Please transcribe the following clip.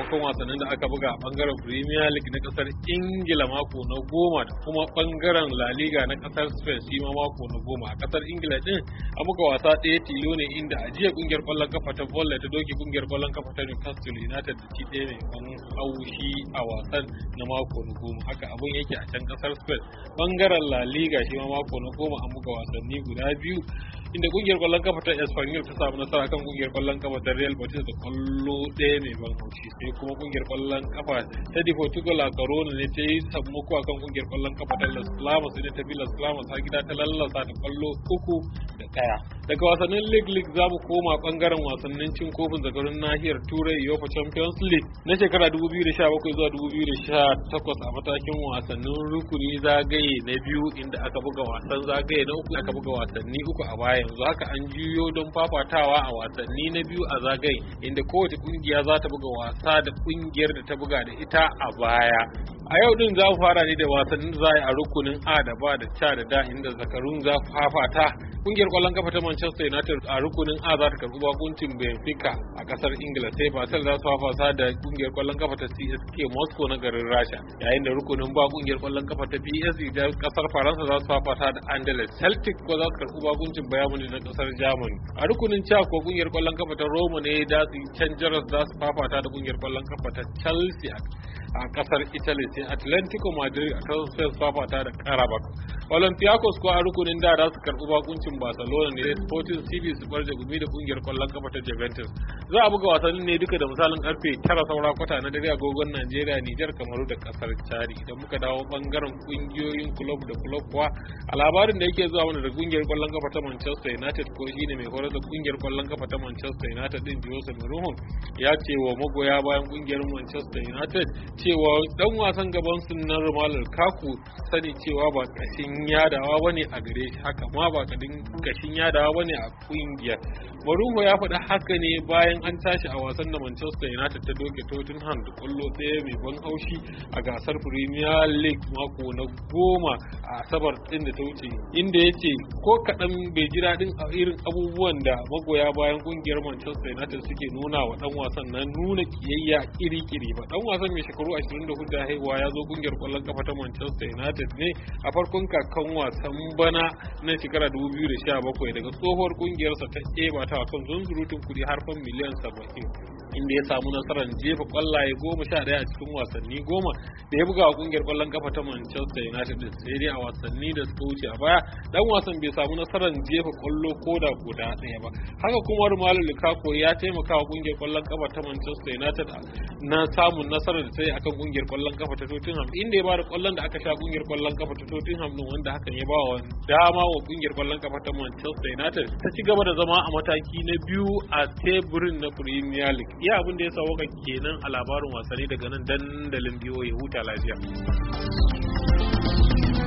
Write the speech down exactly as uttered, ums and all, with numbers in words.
sakamakon wasannin da aka buga a bangaren Premier League na kasar Ingila mako na goma da kuma bangaren La Liga na kasar Spain shi ma mako na goma. A kasar Ingila din a buga wasa ɗaya tilo ne inda a jiya kungiyar kwallon kafa ta Volley ta doke kungiyar kwallon kafa ta Newcastle United da ci ɗaya mai ban haushi a wasan na mako na goma. Haka abun yake a can kasar Spain. Bangaren La Liga shi ma mako na goma an buga wasanni guda biyu inda kungiyar kwallon kafa ta Espanyol ta samu nasara kan kungiyar kwallon kafa ta Real Betis da kwallo ɗaya mai ban haushi, sai kuma kungiyar kwallon kafa ta Deportivo La Corona ne ta yi sammako akan kungiyar kwallon kafa ta Las Palmas ne ta bi Las Palmas har gida ta lallasa da kwallo uku da ɗaya. Daga wasannin League League za mu koma bangaren wasannin cin kofin zakarun nahiyar Turai UEFA Champions League na shekara dubu biyu da sha bakwai zuwa dubu biyu da sha takwas a matakin wasannin rukuni zagaye na biyu inda aka buga wasan zagaye na uku aka buga wasanni uku a baya. Yanzu haka an juyo don fafatawa a wasanni na biyu a zagaye inda kowace kungiya za ta buga wasa da kungiyar da ta buga da ita a baya. A yau din za mu fara ne da wasannin da za a rukunin A da ba da ca da da inda zakarun za fafata. Kungiyar kwallon kafa ta Manchester United a rukunin A za ta karbi bakuncin Benfica a kasar Ingila, sai Basel za su fafata da kungiyar kwallon kafa ta C S K Moscow na garin Rasha, yayin da rukunin ba kungiyar kwallon kafa ta P S G da kasar Faransa za su fafata da Anderlecht. Celtic ko za su karbi bakuncin Bayern Munich na kasar Germany. A rukunin C ko kungiyar kwallon kafa ta Roma ne da su Rangers za su fafata da kungiyar kwallon kafa ta Chelsea a kasar Italy, sai Atlético Madrid a kasar fafata da Karabakh. Olympiacos ko a rukunin da za su karbi bakuncin Barcelona ne, Sporting C B su barje gumi da kungiyar kwallon kafa ta Juventus. Za a buga wasannin ne duka da misalin karfe tara saura kwata na dare agogon Najeriya, Nijar, Kamaru da kasar Chad. Idan muka dawo bangaren kungiyoyin club da club kuwa a labarin da yake zuwa mana da kungiyar kwallon kafa ta Manchester United ko shine mai horar da kungiyar kwallon kafa ta Manchester United din Jose Mourinho ya ce wa magoya bayan kungiyar Manchester United cewa dan wasan gaban su na Romelu Lukaku sani cewa ba kashin yadawa bane a gare shi, haka ma ba kadin kashin yadawa bane a kungiyar. Mourinho ya faɗa haka ne bayan an tashi a wasan da Manchester United ta doke Tottenham da kwallo ɗaya mai ban haushi a gasar Premier League mako na goma a Asabar din da ta wuce, inda ya ce ko kaɗan bai ji daɗin irin abubuwan da magoya bayan kungiyar Manchester United suke nuna wa ɗan wasan na nuna kiyayya iri-iri ba. Ɗan wasan mai shekaru ashirin da hudu da haihuwa ya zo kungiyar kwallon kafa ta Manchester United ne a farkon kakan wasan bana na shekara dubu biyu da sha bakwai daga tsohuwar kungiyarsa ta Eba ta kan zunzurutun kudi har fan miliyan saba'in, inda ya samu nasarar jefa kwallaye goma sha ɗaya a cikin wasanni goma da ya buga wa kungiyar kwallon kafa ta Manchester United din. Sai dai a wasanni da suka wuce a baya dan wasan bai samu nasarar jefa kwallo ko da guda ɗaya ba. Haka kuma Romelu Lukaku ya taimaka wa kungiyar kwallon kafa ta Manchester United na samun nasarar da ta yi akan kungiyar kwallon kafa ta Tottenham, inda ya bada kwallon da aka sha kungiyar kwallon kafa ta Tottenham din, wanda hakan ya ba wa dama wa kungiyar kwallon kafa ta Manchester United ta ci gaba da zama a mataki na biyu a teburin na Premier League. Iya abin da ya sa waka kenan a labarin wasanni daga nan dandalin biyo ya huta lafiya.